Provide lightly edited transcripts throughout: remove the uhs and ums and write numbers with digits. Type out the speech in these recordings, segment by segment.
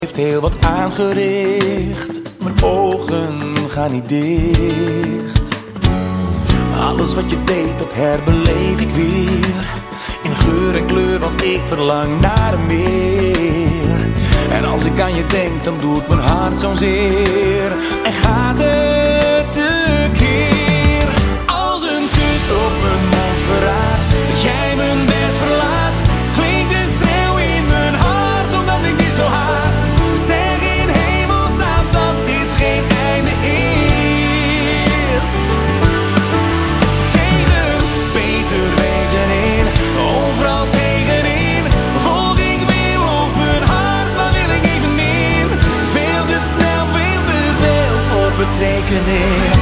heeft heel wat aangericht. Mijn ogen gaan niet dicht. Alles wat je deed, dat herbeleef ik weer. In geur en kleur, want ik verlang naar meer. En als ik aan je denk, dan doet mijn hart zo'n zeer. En gaat het tekeer. Als een kus op mijn mond verraadt dat jij mijn bed verlaat. Klinkt een schreeuw in mijn hart, omdat ik dit zo haat. Zeg in hemelsnaam dat dit geen einde is. Tegen beter weten in, overal tegenin. Volg ik weer los mijn hart, maar wil ik even in. Veel te snel, veel te veel voor betekenis.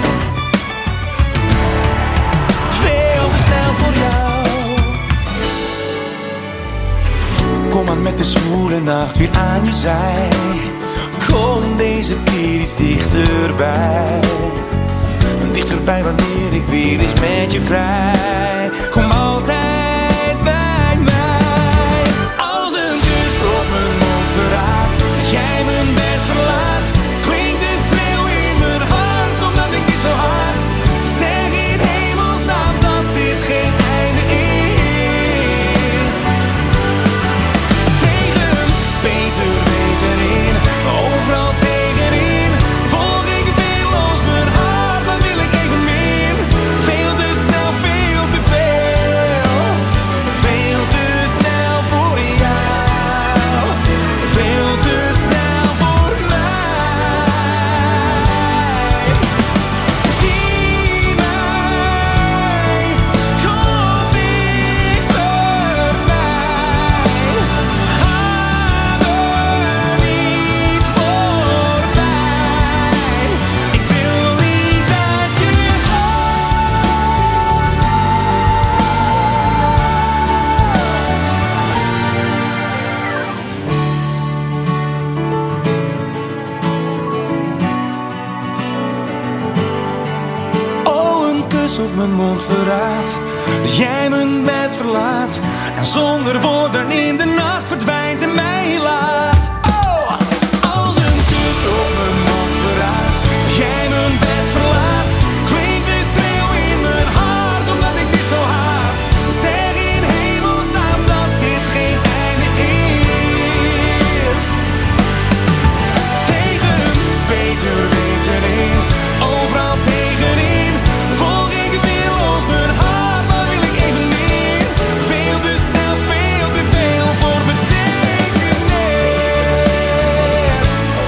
Veel te snel voor jou. Kom aan met de zwoele nacht weer aan je zij. Kom deze keer iets dichterbij. Dichterbij wanneer ik weer eens met je vrij. Kom altijd bij mij. Als een kus op mijn mond verraadt dat jij mijn bed verlaat. Klinkt een schreeuw in mijn hart, omdat ik dit zo haat. Zeg in hemelsnaam dat dit geen einde is. Tegen beter weten in, overal tegenin. Volg ik weer los mijn hart, maar wil ik even min. Veel te snel, veel te veel. Veel te snel voor jou. Veel te snel voor mij. Zie mij, kom dichterbij. Ga me niet voorbij. Ik wil niet dat je Oh, een kus op mijn mond verraadt dat jij mijn bed verlaat. En zonder woorden in de nacht verdwijnt en mij laat. Oh, als een kus op mijn mond verraadt dat jij mijn bed verlaat. Klinkt een schreeuw in mijn hart, omdat ik dit zo haat. Zeg in hemelsnaam dat dit geen einde is. Tegen beter weten in, overal tegenin. Volg ik weer los mijn hart, maar wil ik even in. Veel te snel, veel te veel voor betekenis.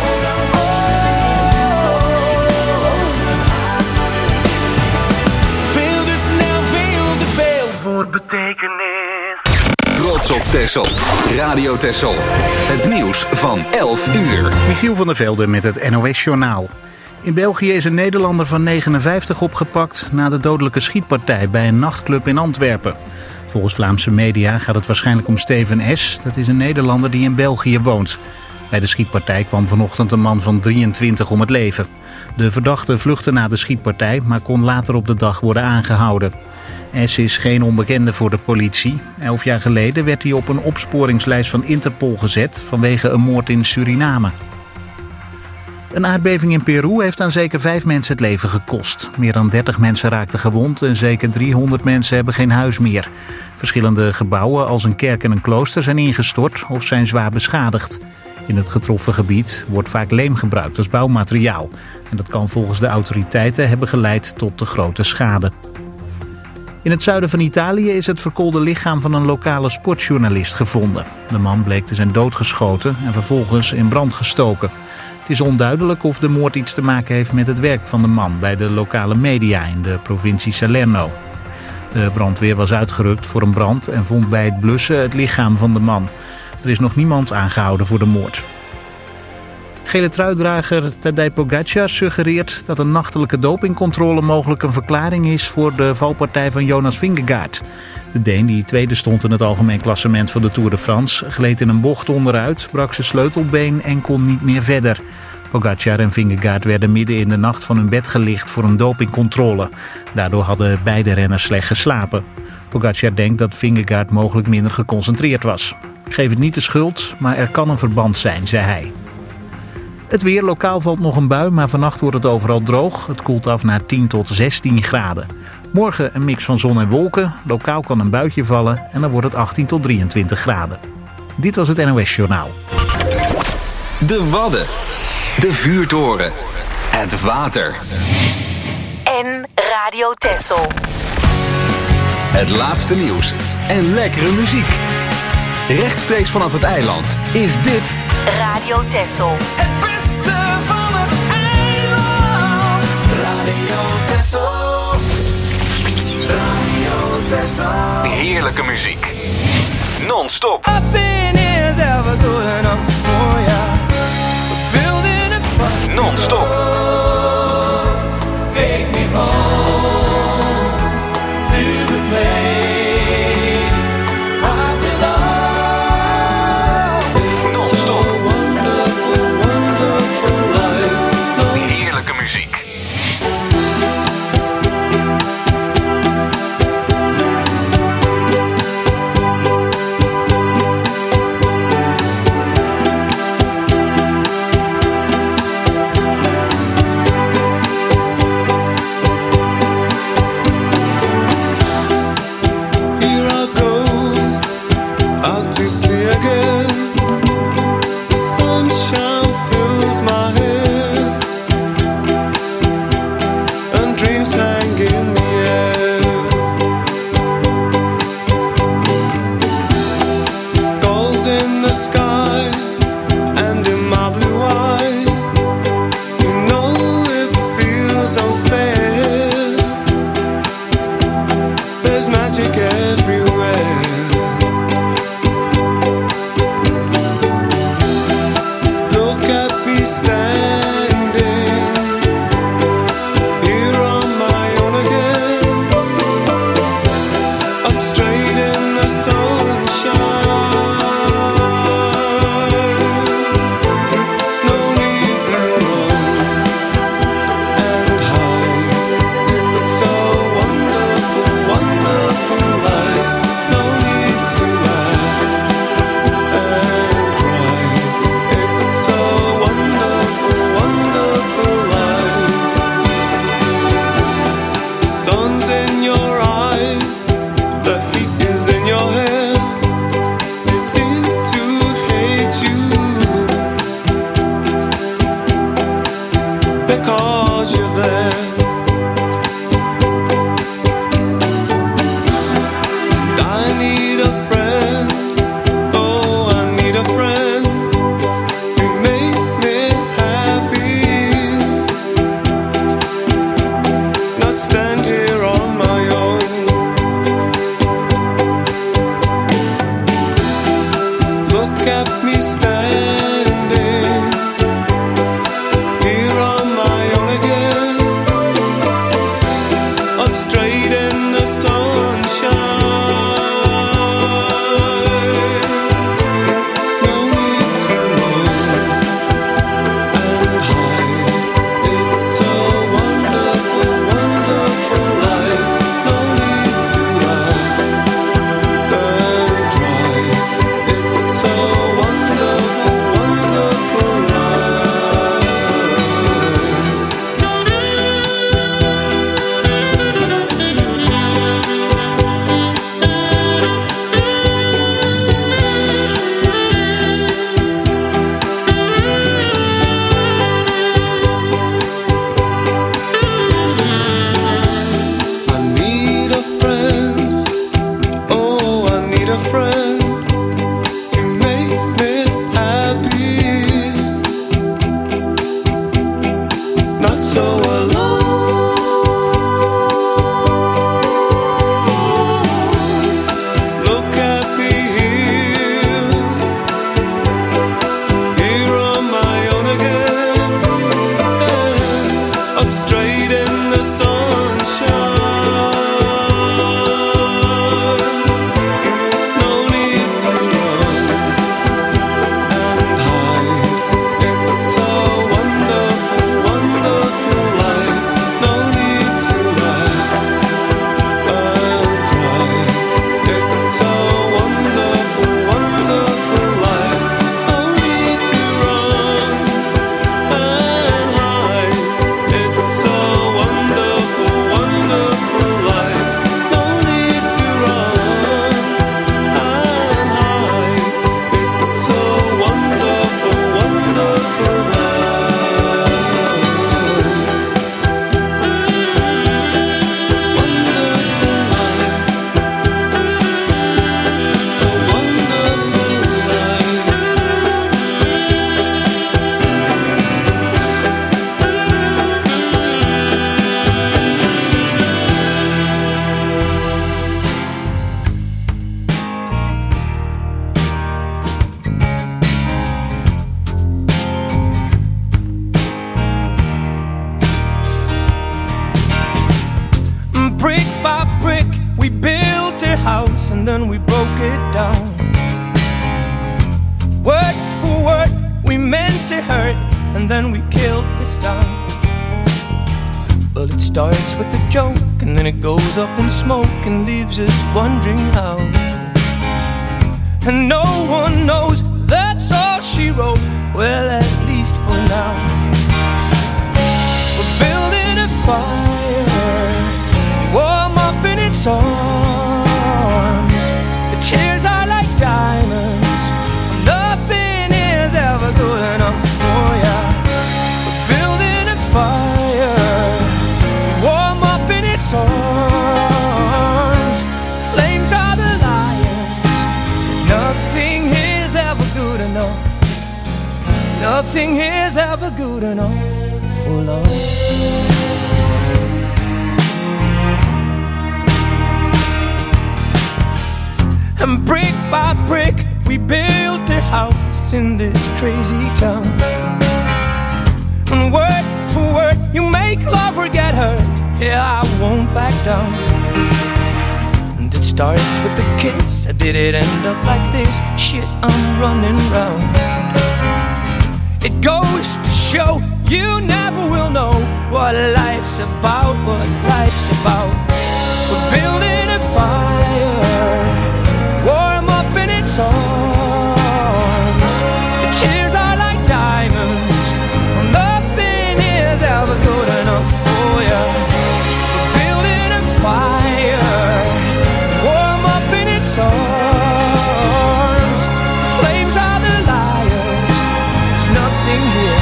Veel te snel, veel te veel voor betekenis. Trots op Texel. Radio Texel. Het nieuws van 11 uur. Michiel van der Velde met het NOS-journaal. In België is een Nederlander van 59 opgepakt na de dodelijke schietpartij bij een nachtclub in Antwerpen. Volgens Vlaamse media gaat het waarschijnlijk om Steven S. Dat is een Nederlander die in België woont. Bij de schietpartij kwam vanochtend een man van 23 om het leven. De verdachte vluchtte na de schietpartij, maar kon later op de dag worden aangehouden. S is geen onbekende voor de politie. 11 jaar geleden werd hij op een opsporingslijst van Interpol gezet vanwege een moord in Suriname. Een aardbeving in Peru heeft aan zeker 5 mensen het leven gekost. Meer dan 30 mensen raakten gewond en zeker 300 mensen hebben geen huis meer. Verschillende gebouwen als een kerk en een klooster zijn ingestort of zijn zwaar beschadigd. In het getroffen gebied wordt vaak leem gebruikt als bouwmateriaal. En dat kan volgens de autoriteiten hebben geleid tot de grote schade. In het zuiden van Italië is het verkoolde lichaam van een lokale sportjournalist gevonden. De man bleek te zijn doodgeschoten en vervolgens in brand gestoken. Het is onduidelijk of de moord iets te maken heeft met het werk van de man bij de lokale media in de provincie Salerno. De brandweer was uitgerukt voor een brand en vond bij het blussen het lichaam van de man. Er is nog niemand aangehouden voor de moord. Gele truidrager Tadej Pogačar suggereert dat een nachtelijke dopingcontrole mogelijk een verklaring is voor de valpartij van Jonas Vingegaard. De Deen, die tweede stond in het algemeen klassement van de Tour de France, gleed in een bocht onderuit, brak zijn sleutelbeen en kon niet meer verder. Pogačar en Vingegaard werden midden in de nacht van hun bed gelicht voor een dopingcontrole. Daardoor hadden beide renners slecht geslapen. Pogacar denkt dat Vingegaard mogelijk minder geconcentreerd was. Ik geef het niet de schuld, maar er kan een verband zijn, zei hij. Het weer, lokaal valt nog een bui, maar vannacht wordt het overal droog. Het koelt af naar 10 tot 16 graden. Morgen een mix van zon en wolken. Lokaal kan een buitje vallen en dan wordt het 18 tot 23 graden. Dit was het NOS Journaal. De Wadden. De vuurtoren. Het water. En Radio Texel. Het laatste nieuws en lekkere muziek. Rechtstreeks vanaf het eiland is dit Radio Texel. Het beste van het eiland. Radio Texel. Radio Texel. heerlijke muziek. Non-stop. Nothing is ever good enough for ya. Building a trust. Non-stop. Take me home to the place I belong. Non-stop. Wonderful, wonderful life. Heerlijke muziek. Here I go, out to sea again. The sunshine fills my hair, and dreams hang in the air. Gulls in the sky, and in my blue eye, you know it feels unfair. There's magic everywhere. Look at me standing here on my own again, up straight in the sunshine. No need to run and hide. It's so wonderful, wonderful life. No need to laugh and cry. It's so wonderful, wonderful life. The sun's in your eyes, the heat is in your hair. They seem to hate you because you're there. I need a friend, oh I need a friend to make me happy, not stand here on my own. Look at me standing here on my own again, to hurt, and then we killed the sound. Well, it starts with a joke, and then it goes up in smoke and leaves us wondering how. And no one knows that's all she wrote, well, at least for now. We're building a fire, we warm up in its arms. The tears are like diamonds, nothing is ever good enough for ya. We're building a fire, arms. Flames are the lions, 'cause nothing is ever good enough. Nothing is ever good enough for love. And brick by brick we built a house in this crazy town. And word for word you make love or get hurt, yeah, I won't back down. And it starts with a kiss, did it end up like this? Shit, I'm running round. It goes to show you never will know what life's about, what life's about. We're building a fire, warm up in its arms. The tears are like diamonds, nothing is ever good enough for you. Fire, warm up in its arms. Flames are the liars, there's nothing here.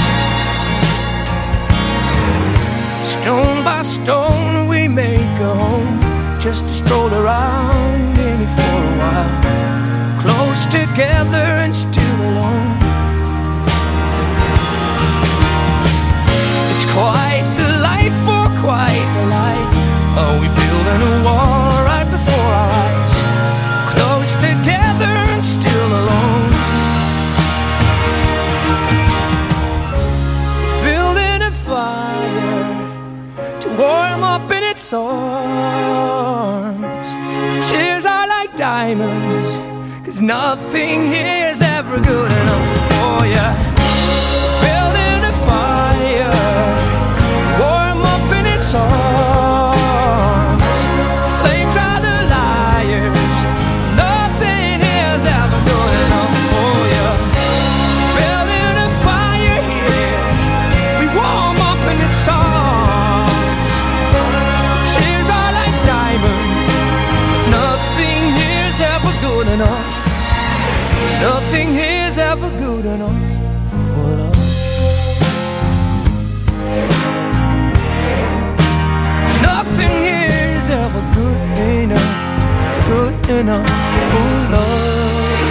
Stone by stone we make a home, just to stroll around in it for a while. Close together and still alone. It's quite the life for quite the life. Oh, we building a wall right before our eyes, close together and still alone. Building a fire to warm up in its arms. Tears are like diamonds, 'cause nothing here's ever good enough for ya. Building a fire, warm up in its arms. Flames are the liars, nothing is ever good enough for you. Building a fire here, we warm up in its arms. Tears are like diamonds, nothing here's ever good enough. Nothing here's ever good enough for love. Nothing here is ever good enough for love.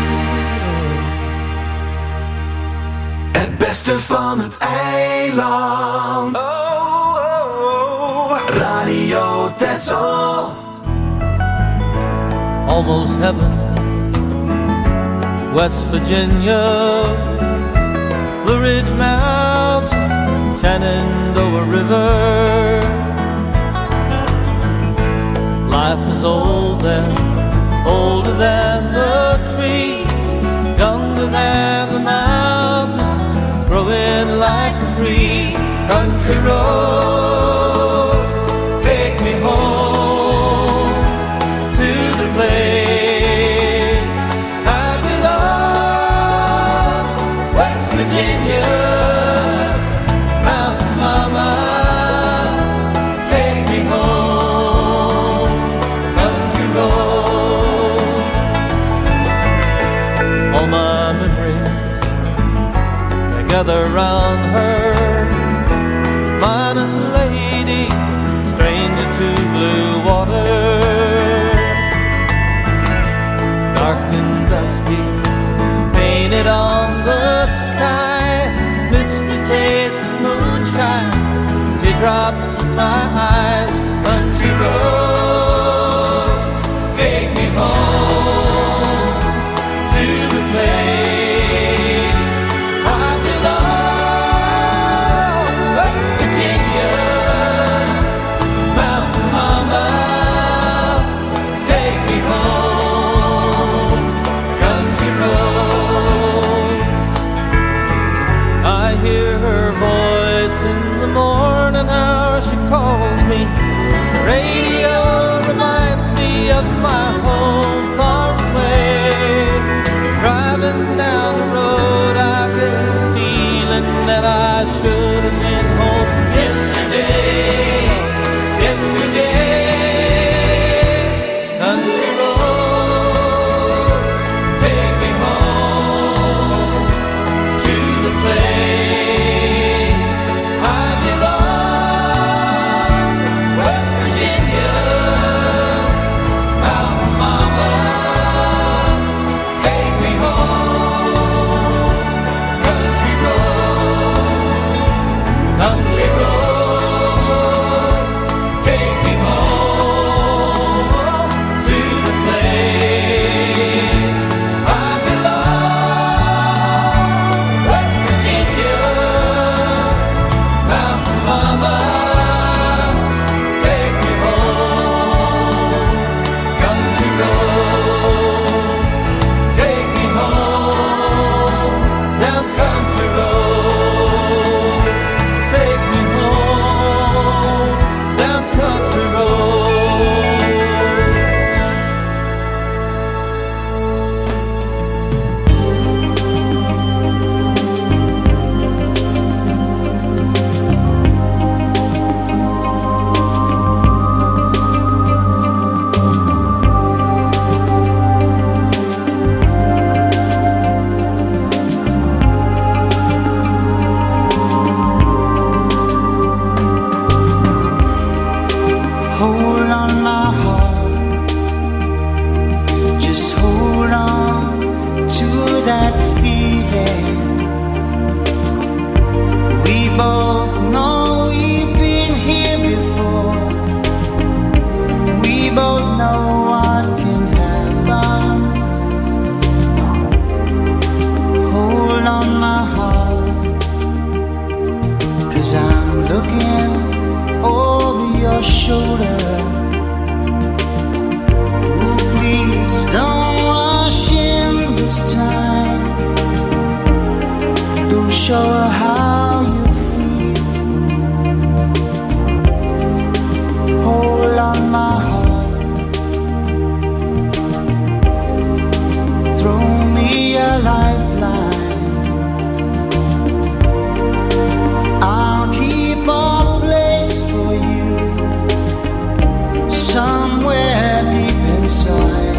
Het beste van het eiland. Oh, oh, oh. Radio Texel. Almost heaven, West Virginia, Blue Ridge Mountain, Shenandoah River. Life is old there, older than the trees, younger than the mountains, growing like a breeze. Country roads, take me home to the place I belong. West Virginia, Mountain Mama, take me home. Country roads, all my memories gather round her. Minus lady, stranger to blue water, dark and dusty, painted on the sky, misty taste of moonshine, teardrops in my eyes. Country roads, take me home to the place I belong. West Virginia, Mountain Mama, take me home. Country roads, in the morning hour she calls me. The radio reminds me of my home far away. Driving down the road I get a feeling that I should have been home yesterday. Country roads take me home to the place I belong, West Virginia, Mountain Mama, take me home. Country roads, take me home to the place I belong, West Virginia, Mountain Mama, take me home. Country roads, take me home. Down country roads, take me home. Down country roads. Hold on, my heart, just hold on to that feeling. We both know we've been here before. We both know what can happen. Hold on, my heart, 'cause I'm looking over your shoulder. Oh, please don't rush in this time. Don't show her how you feel. Hold on, my heart. Throw me a lifeline. I'll keep a place for you somewhere deep inside.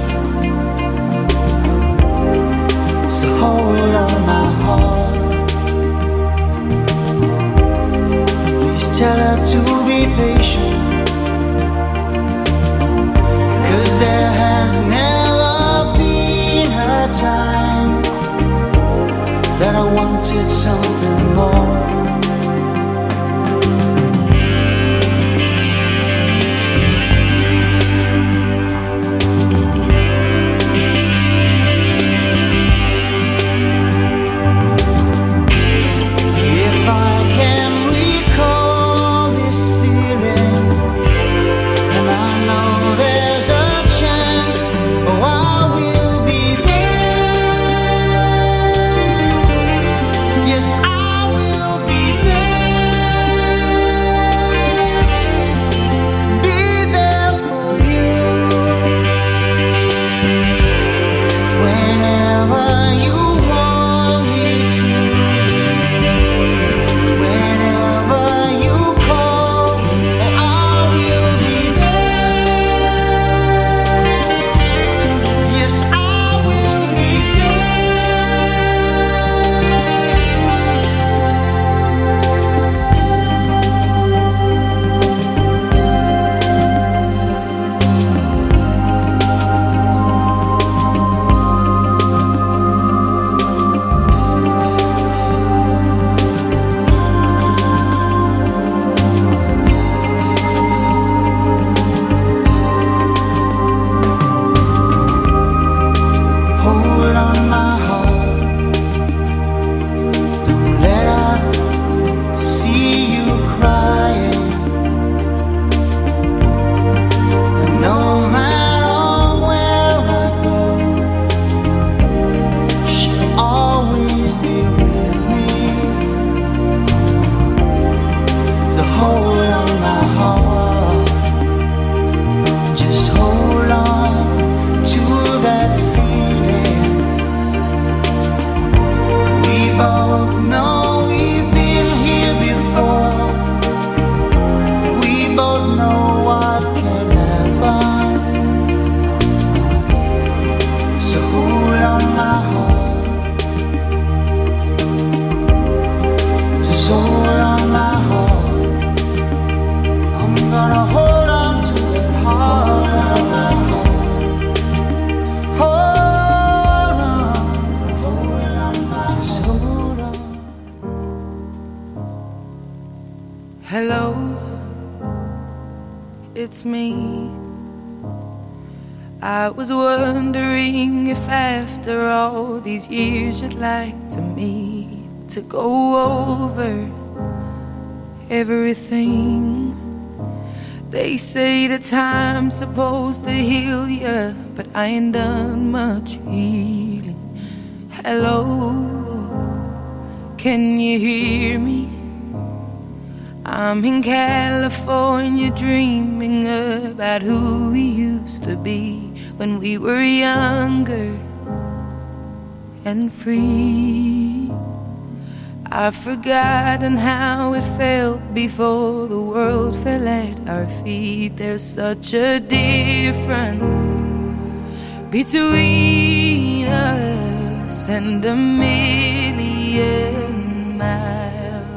So hold on, my heart. Please tell her to be patient, 'cause there has never been a time that I wanted something more. If I can recall this feeling, and I know there's a chance, oh, I will be there. Yes, I will be soul on my heart. I'm gonna hold on to that heart on my heart. Hold on, just hold on. Hello, it's me. I was wondering if after all these years you'd like to meet to go over everything. They say the time's supposed to heal ya, but I ain't done much healing. Hello, can you hear me? I'm in California dreaming about who we used to be when we were younger and free. I've forgotten how it felt before the world fell at our feet. There's such a difference between us and a million miles.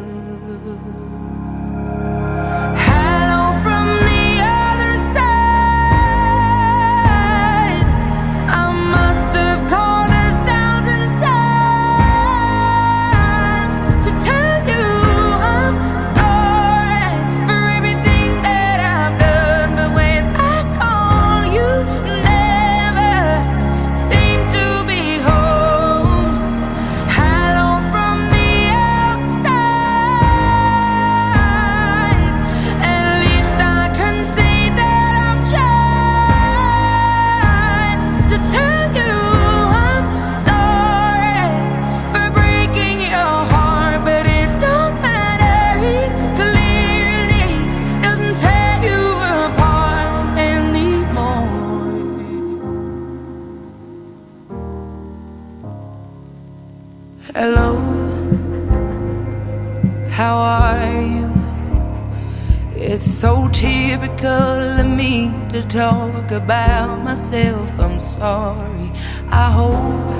Hello, how are you? It's so typical of me to talk about myself. I'm sorry. I hope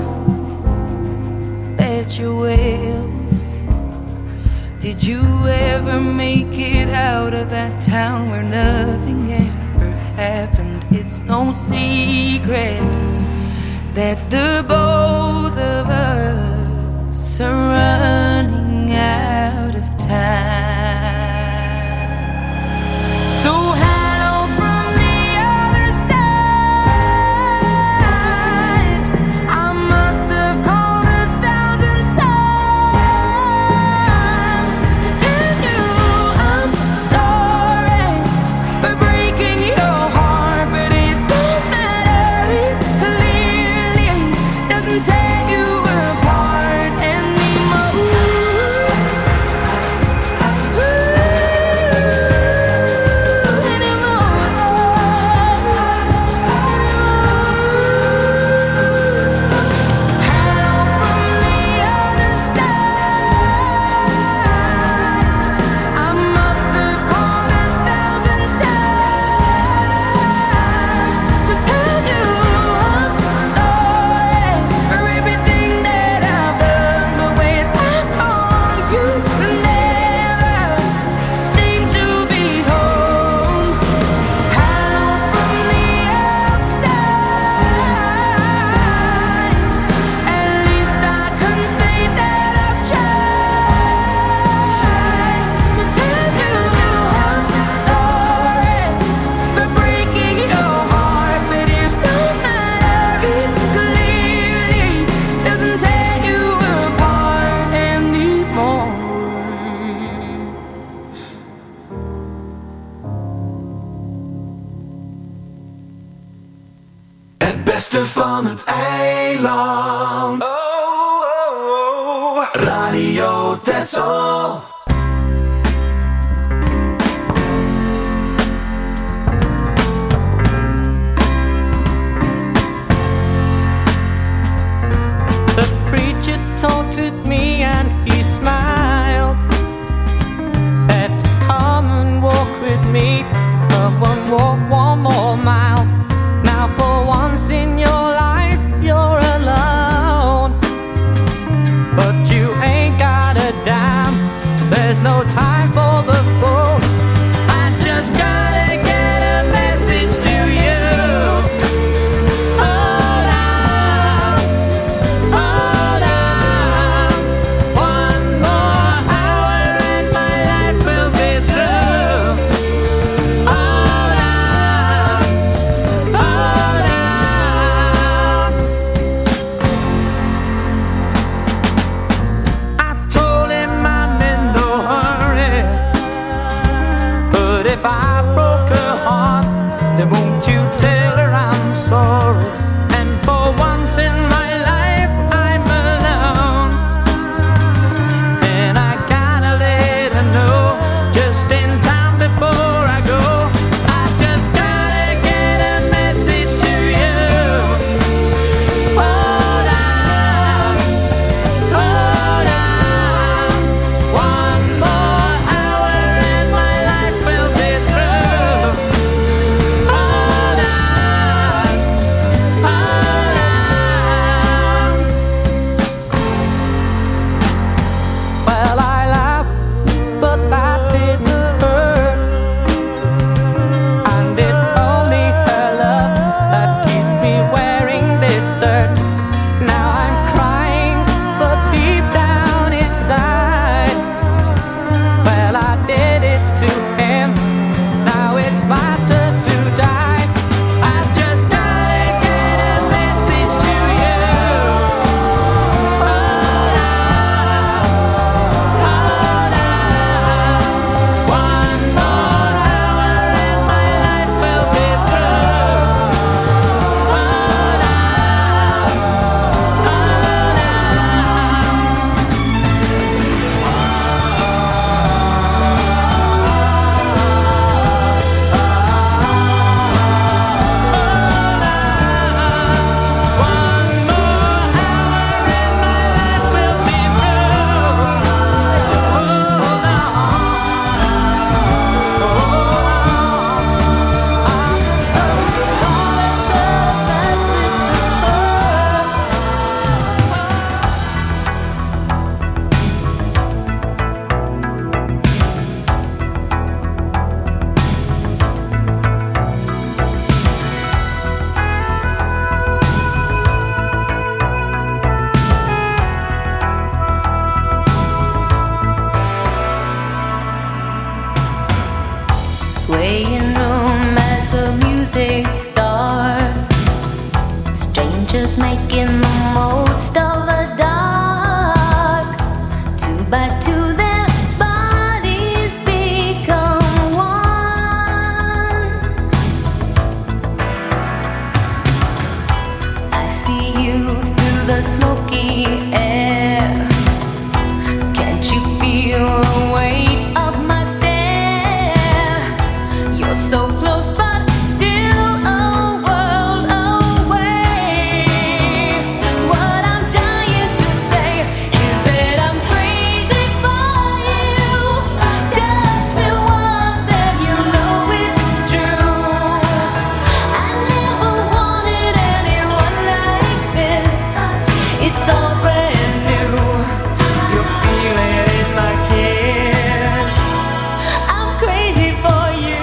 that you're well. Did you ever make it out of that town where nothing ever happened? It's no secret that the both of us are running out of time. So hello from the other side. I must have called 1,000 times to tell you I'm sorry for breaking your heart, but it don't matter. It clearly doesn't tear you apart anymore. beste van het eiland. Oh, oh, oh. Radio Texel. The preacher taunted me and he smiled, said, come and walk with me, come and walk one more mile. Now for once in your life you're alone, but you ain't got a dime. there's no time for the fool. I just gotta get a message to you. Hold on, hold on. One more hour and my life will be through. Hold on, hold on. I told him I'm in no hurry, but if I broke her heart, then won't you tell her I'm sorry? And for once in my life I'm alone, and I gotta let her know just in time before I go. I just gotta get a message to you. Hold on, hold on. One more hour and my life will be through. Hold on, hold on. Well, I laughed, but that didn't hurt. And it's only her love that keeps me wearing this dirt. Now I'm crying, but deep down inside, well, I did it to him. Now it's my turn to die. I just gotta get a message to you. Hold on, hold on. One more hour and my life will be through. Hold on, hold Swaying room as the music starts, strangers making the most of the dark. Two by two their bodies become one. I see you through the smoky air. Can't you feel the weight of my stare? You're so close but still a world away. What I'm dying to say is that I'm crazy for you. Touch me once and you know it's true. I never wanted anyone like this. It's all brand new. You feel it in my kiss. I'm crazy for you.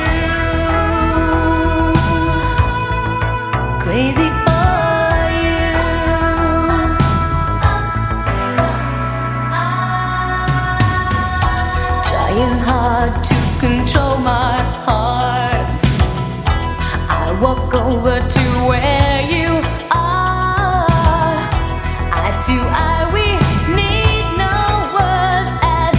Crazy for you. Trying hard to control my heart. I walk over to where you are. Eye to eye, we need no words at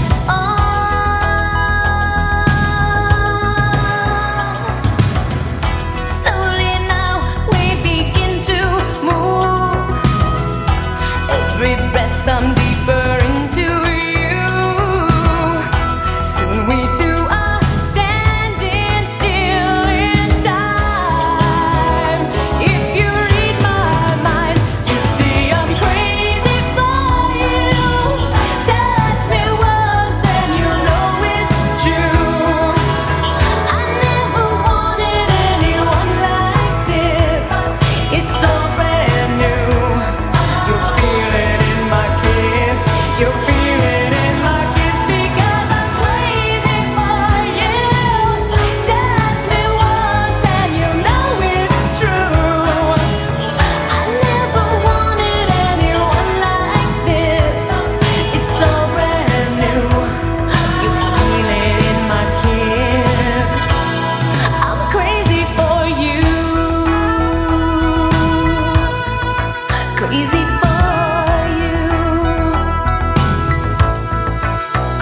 all. Slowly now we begin to move. Every breath I'm deeper into you. Soon we two are standing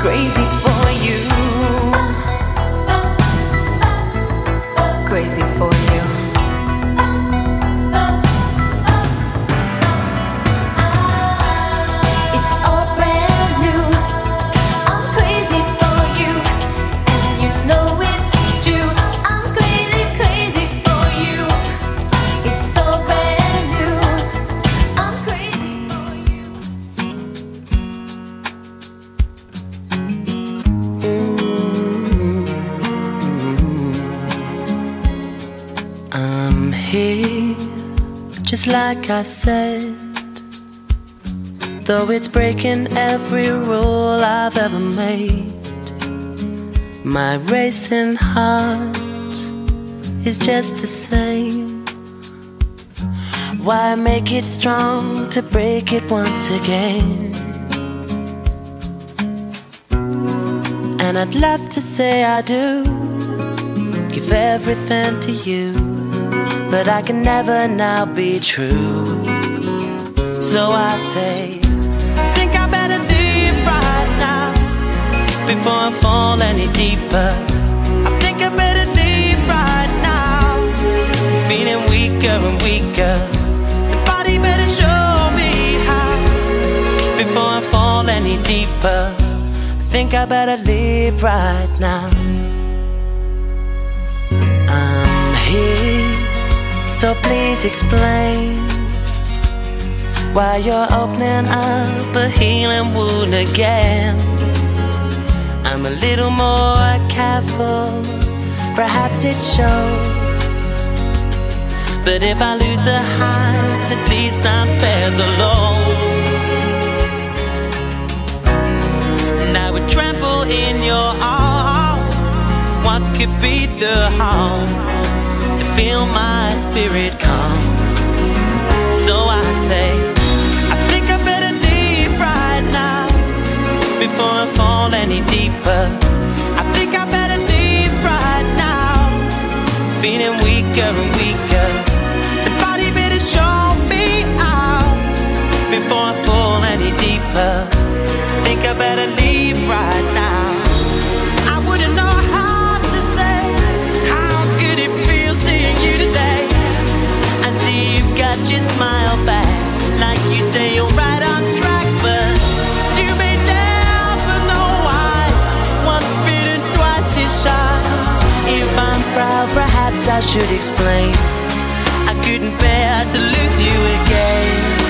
crazy for you. Crazy for you. It's all brand new. I'm crazy for you, and you know it's true. I'm crazy, crazy for you. It's all brand new. I'm crazy for you. I'm here, just like I said. Though it's breaking every rule I've ever made, my racing heart is just the same. Why make it strong to break it once again? And I'd love to say I do, give everything to you, but I can never now be true. So I say, I think I better leave right now before I fall any deeper. I think I better leave right now, feeling weaker and weaker. Somebody better show me how before I fall any deeper. I think I better leave right now. I'm here, so please explain why you're opening up a healing wound again. I'm a little more careful, perhaps it shows. But if I lose the highs, at least I'm spared the lows. And I would tremble in your arms. What could be the harm to feel my spirit calm? So I say, I think I better leave right now before I fall any deeper. I think I better leave right now, feeling weaker and weaker. Somebody better show me out before I fall any deeper. I think I better leave right now. I wouldn't know how to say how good it feels seeing you today. I see you've got your smile back, like you say you're right on track, but you may never know why. Once bitten, twice is shy. If I'm proud, perhaps I should explain. I couldn't bear to lose you again.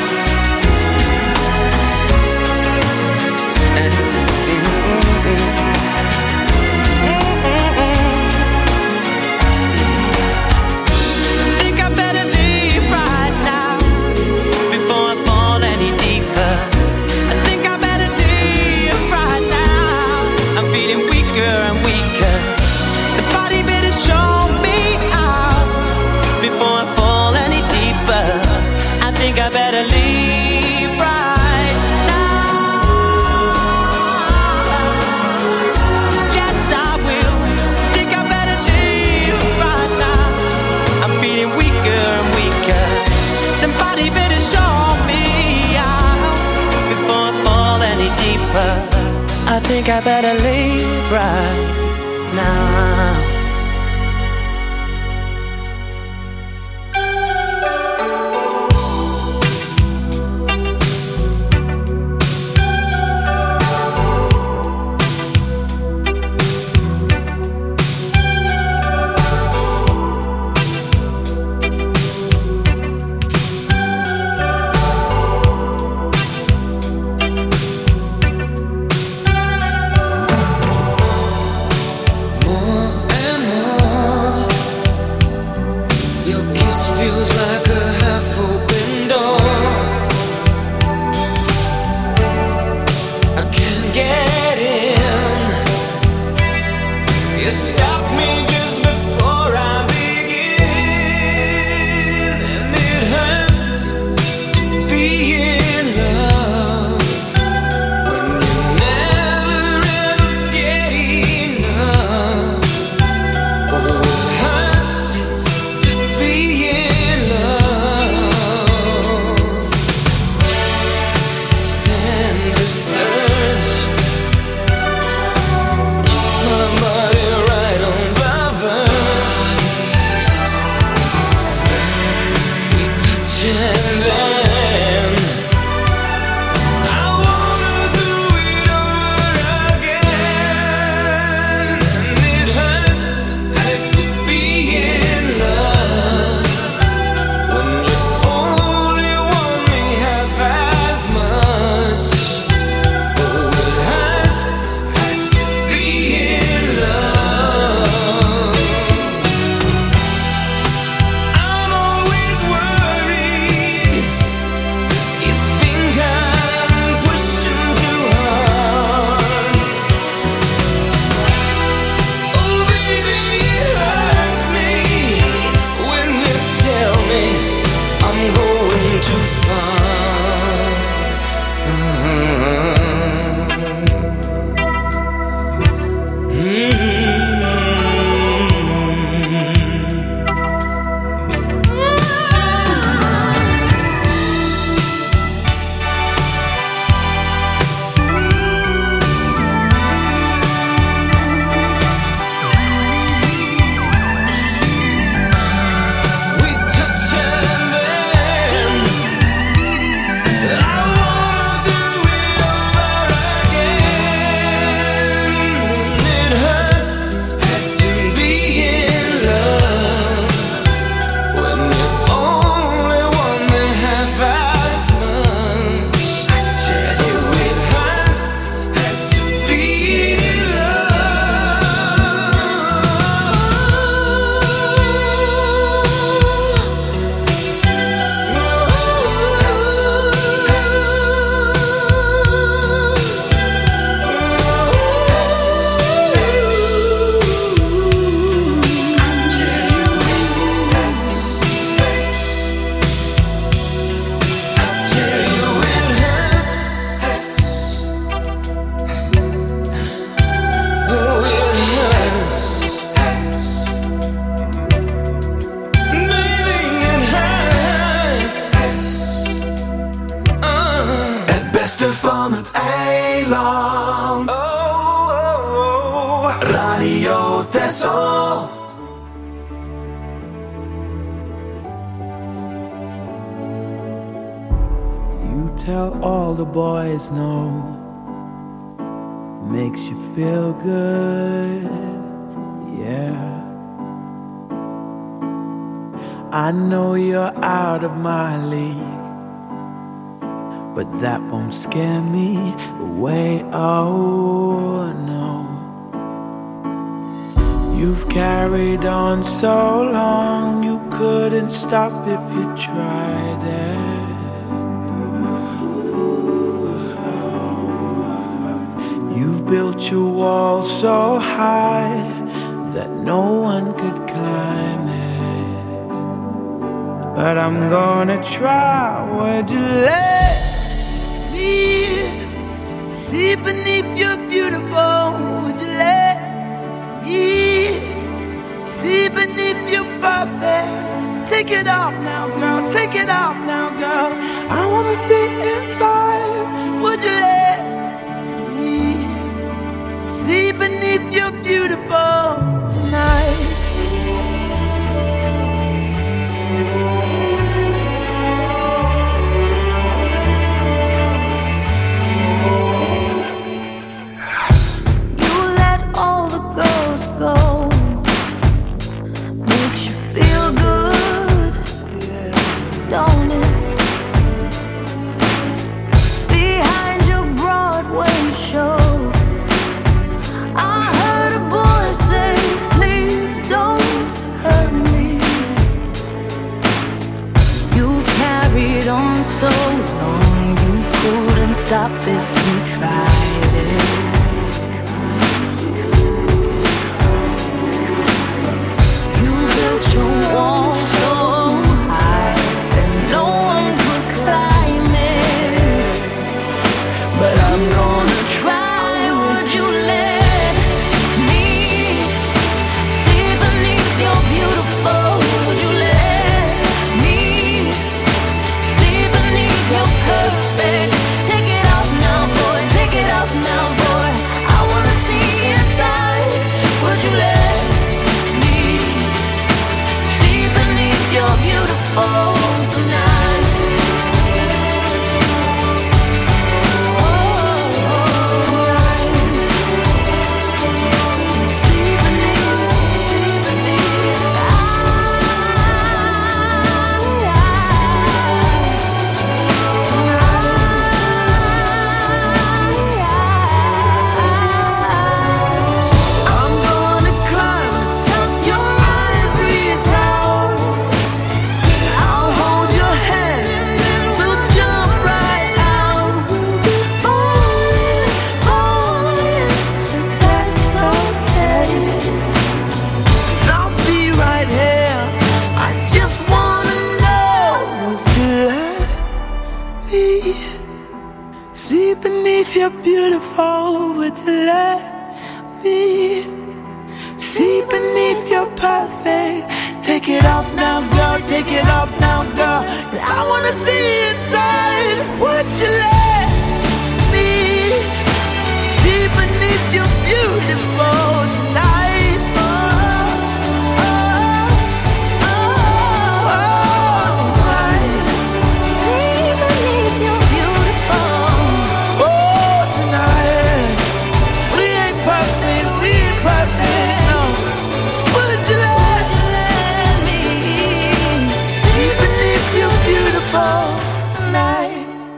Think I better leave right now before I fall any deeper. I think I better leave right now. I'm feeling weaker and weaker. Somebody better show me out before I fall any deeper. I think I better leave right now. Yes, I will. Think I better leave right now. I'm feeling weaker and weaker. Somebody better show me out before I fall any deeper. I think I better leave right now. More Radio Tessel. You tell all the boys no, makes you feel good, yeah. I know you're out of my league, but that won't scare me away, oh no. You've carried on so long, you couldn't stop if you tried it. You've built your wall so high that no one could climb it. But I'm gonna try. Would you let me see beneath your beautiful? Would you let me see beneath your perfect? Take it off now, girl. Take it off now, girl. I wanna see inside. Would you let me see beneath your beautiful tonight? Go makes you feel good, don't it? Behind your Broadway show, I heard a boy say, please don't hurt me. You've carried on so long, you couldn't stop if you tried it. Your wall so high that no one could climb it. But I'm gonna try. Would you let me see beneath your beautiful? Would you let me see beneath your perfect? Take it off now, boy. Take it off now, boy. I wanna see inside. Would you let you're beautiful tonight. Oh, tonight. See beneath, see beneath. I'm gonna climb atop your ivory tower. I'll hold your hand and then we'll jump right out. Falling, falling, that's okay. 'Cause I'll be right here. I just wanna know, would you let me see beneath your beautiful? Would you let me see beneath your perfect? Take it off now, girl. Take it off now, girl. 'Cause I wanna see inside. Would you let me see beneath your beautiful tonight? Tonight. See beneath your beautiful. Oh, tonight. We ain't perfect. We ain't perfect. No. Would you let me see beneath your beautiful tonight?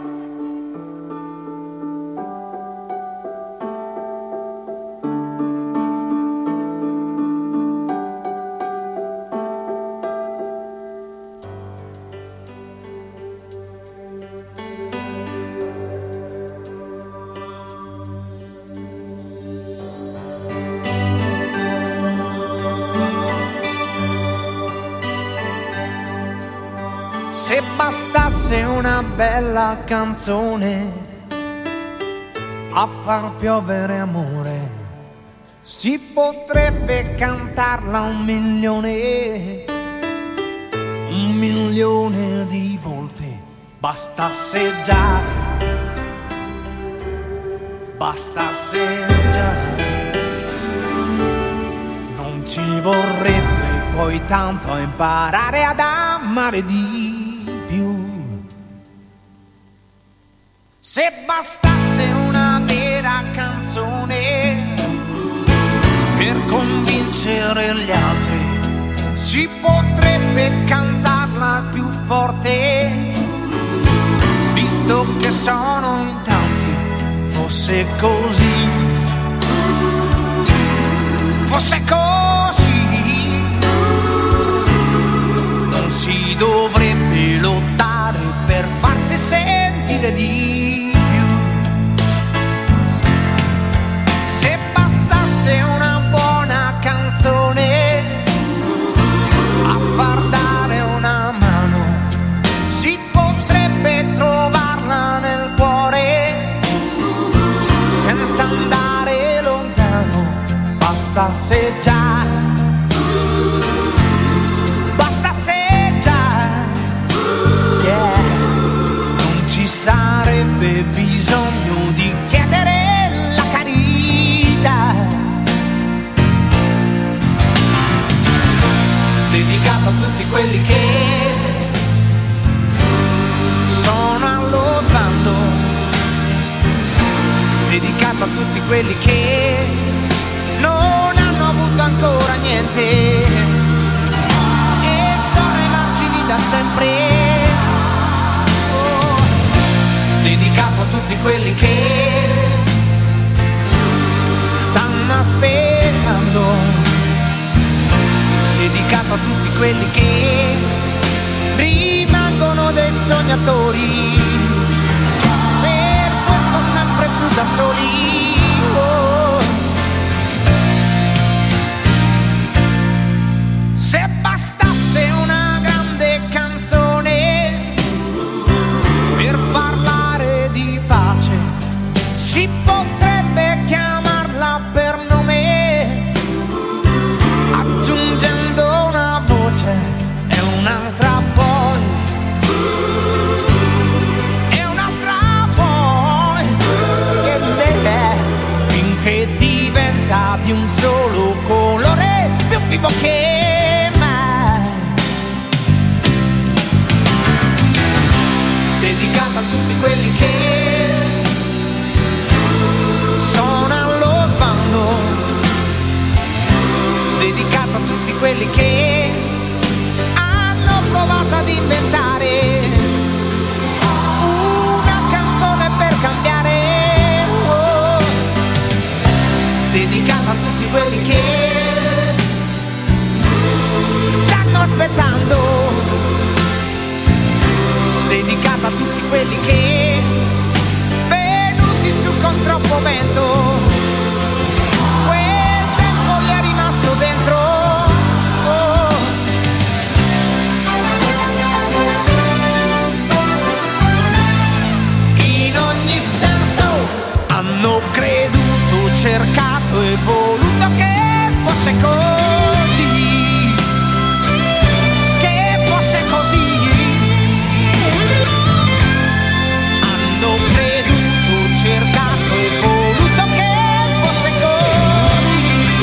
Se bastasse una bella canzone a far piovere amore, si potrebbe cantarla 1.000.000 di volte. Bastasse già, bastasse già. ci vorrebbe poi tanto a imparare ad amare di più. Se bastasse una vera canzone per convincere gli altri, si potrebbe cantarla più forte, visto che sono in tanti. Fosse così, fosse così, non si dovrebbe lottare per farsi sentire di più. Se bastasse una buona canzone a far dare una mano, si potrebbe trovarla nel cuore senza andare lontano. Bastasse già, bastasse già, yeah. Non ci sarebbe bisogno di chiedere la carità. Dedicato a tutti quelli che sono allo sbando, dedicato a tutti quelli che non hanno avuto ancora niente e sono ai margini da sempre. Oh, dedicato a tutti quelli che stanno aspettando, dedicato a tutti quelli che rimangono dei sognatori, per questo sempre più da soli. Oh, se bastasse una grande canzone per parlare di pace, si potrebbe chiamarla per nome, aggiungendo una voce e un'altra poi, e un'altra poi, finché diventa di un solo colore, più vivo che mai. Dedicata a tutti quelli che sono allo sbando, dedicata a tutti quelli che hanno provato ad inventare una canzone per cambiare. Oh, dedicata a tutti quelli che stanno aspettando, dedicata a tutti quelli che venuti su con troppo vento, quel tempo gli è rimasto dentro. Oh, in ogni senso hanno creduto, cercato e voluto che fosse così, che fosse così. Hanno creduto, cercato e voluto che fosse così.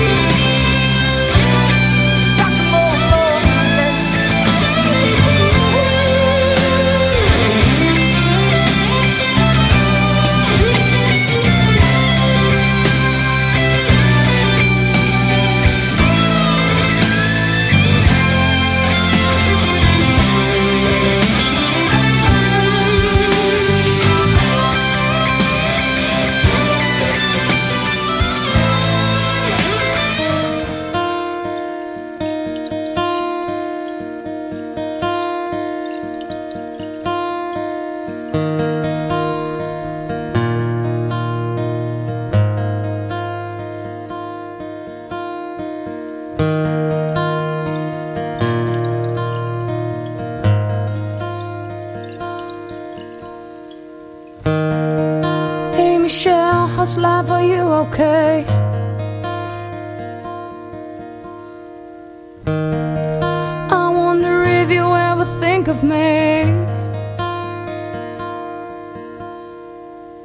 Hey Michelle, how's life? Are you okay? I wonder if you ever think of me.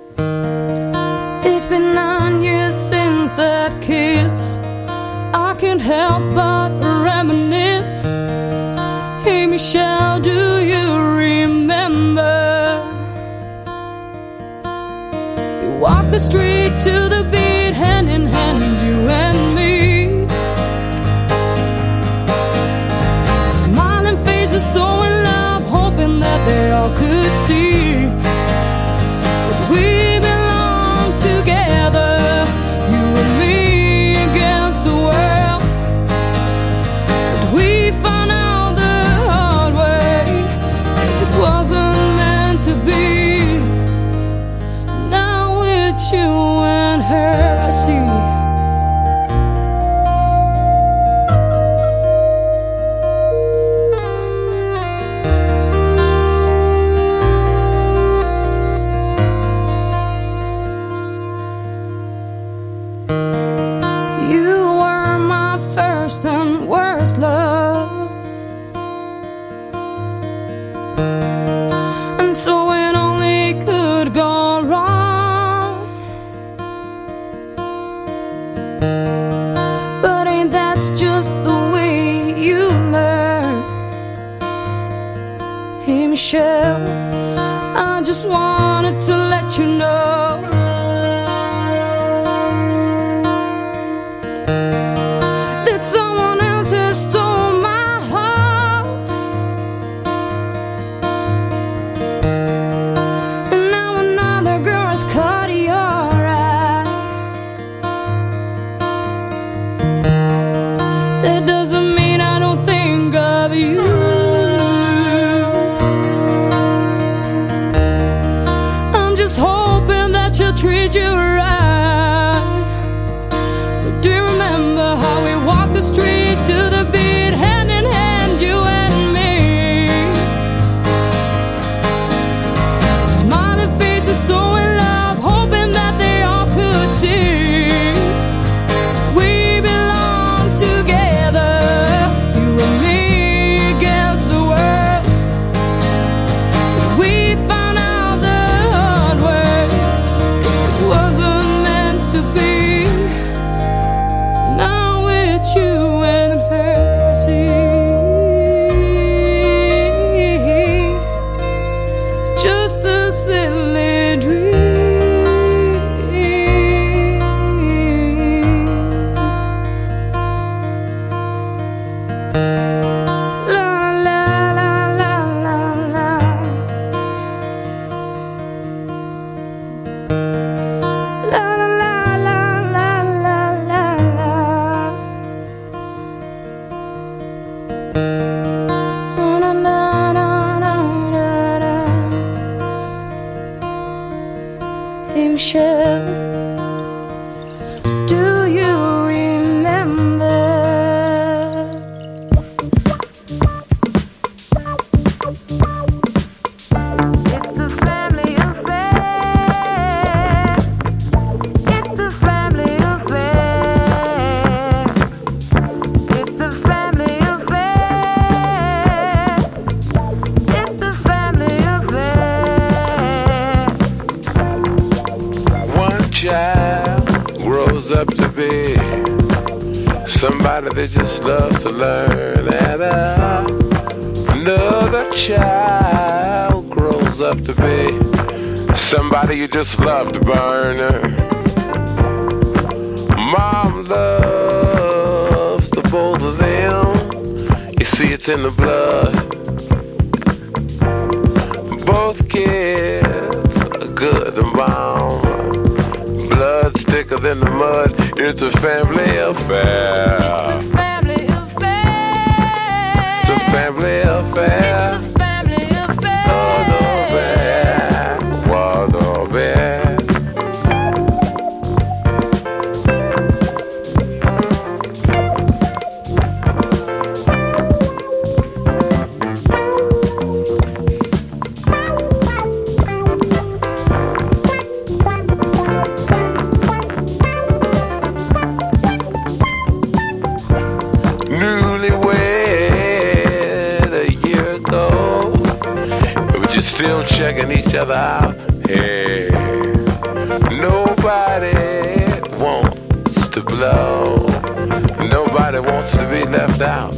It's been 9 years since that kiss. I can't can't help but reminisce. Hey Michelle, do you remember? We walked the street to the beat, hand in hand, you and me. Smiling faces, so in love, hoping that they all could see that we belong together, you and me against the world. But we found out the hard way, 'cause it wasn't meant to be. Now it's you and her, I see. You were my first and worst love, and so it only could go wrong. But ain't that just the way you learn? Hey Michelle, I just wanted to let you know that someone else has stole my heart, and now another girl has caught your eye. That doesn't mean I don't think of you. I'm just hoping that she'll treat you right. But do you remember how we walked the street to the beat, hand in hand, you and me? Smiling faces, so in love, hoping that they all could see we belong together, you and me against the world. But we found out the hard way, 'cause it wasn't meant to be. Now it's you and her, see. It's just a silly dream. La la la la la la. La la la la la la la la. Na na na na na na. Hey Michelle, do you remember? It's a family affair. It's a family affair. It's a family affair. It's a family affair. One child grows up to be somebody that just loves to learn, and another child grows up to be somebody you just love to burn. Mom loves the both of them. You see, it's in the blood. Both kids are good and bomb. Blood's thicker than the mud. It's a family affair. It's a family affair. Oh, no bad. Well, no bad. Still checking each other out. Hey, nobody wants to blow. Nobody nobody wants to be left out.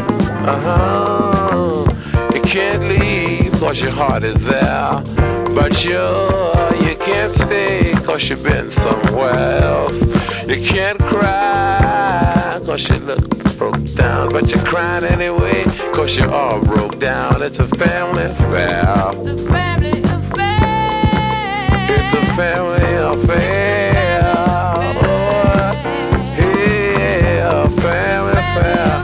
You can't leave cause your heart is there, but you can't stay cause you've been somewhere else. You can't cry cause you look broke down, but you're crying anyway cause you're all broke down. It's a family affair. It's a family affair. Oh, yeah, family affair.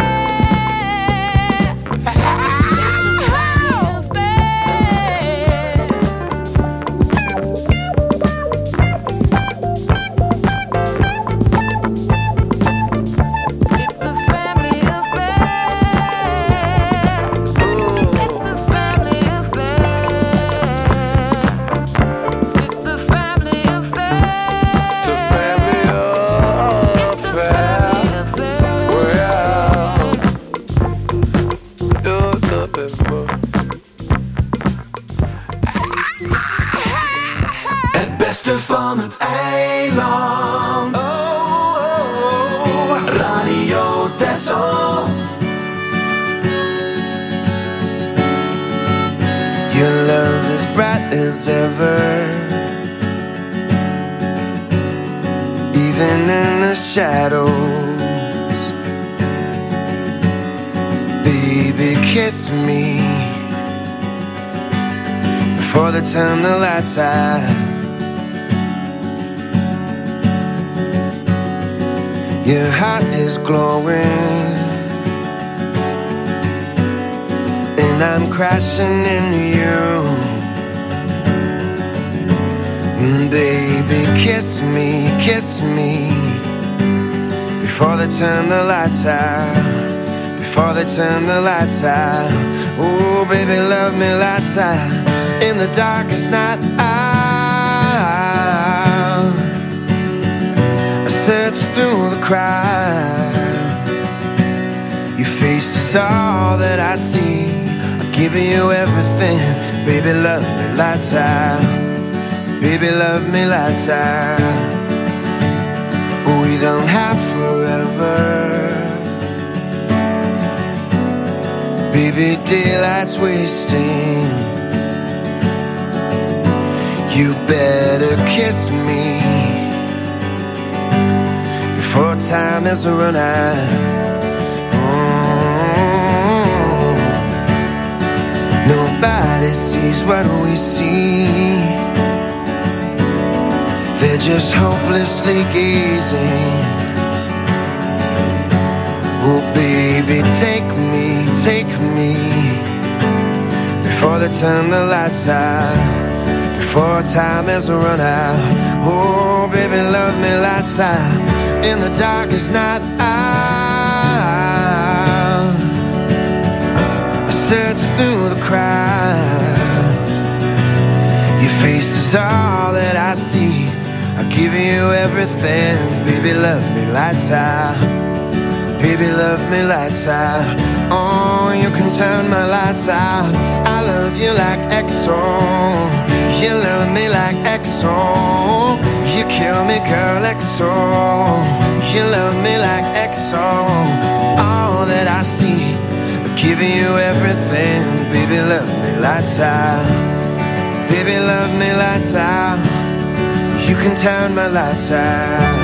Van het eiland. Radio Texel. Your love is bright as ever, even in the shadows. Baby, kiss me before they turn the lights out. Your heart is glowing, and I'm crashing into you. Baby, kiss me before they turn the lights out, before they turn the lights out. Oh, baby, love me lights out in the darkest night. Search through the crowd. Your face is all that I see. I'll give you everything. Baby, love me lights out. Baby, love me lights out. We don't have forever. Baby, daylight's wasting. You better kiss me before time has run out. Nobody sees what we see. They're just hopelessly gazing. Oh baby, take me before they turn the lights out, before time has run out. Oh baby, love me lights out in the darkest night. I search through the crowd. Your face is all that I see. I'll give you everything. Baby, love me lights out. Baby, love me lights out. Oh, you can turn my lights out. I love you like EXO. You love me like EXO. You kill me, girl, EXO. You love me like EXO. It's all that I see. I'm giving you everything. Baby, love me lights out. Baby, love me lights out. You can turn my lights out.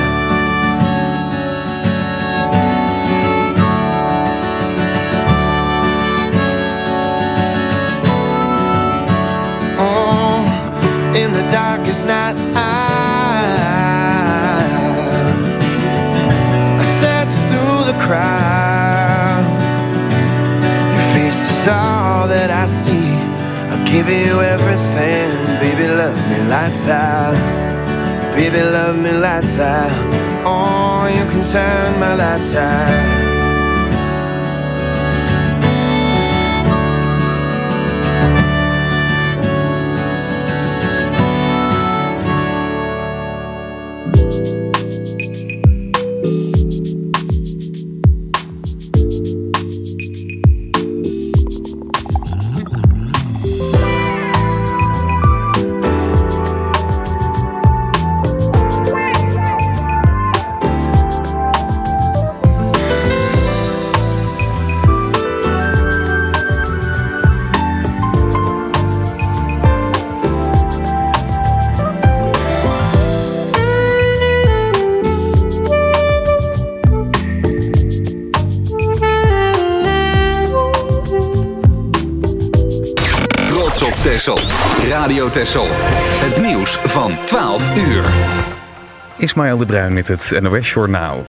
In the darkest night, I search through the crowd. Your face is all that I see. I'll give you everything. Baby, love me lights out. Baby, love me lights out. Oh, you can turn my lights out. Texel. Radio Texel. Het nieuws van 12 uur. Ismaël de Bruin met het NOS Journaal.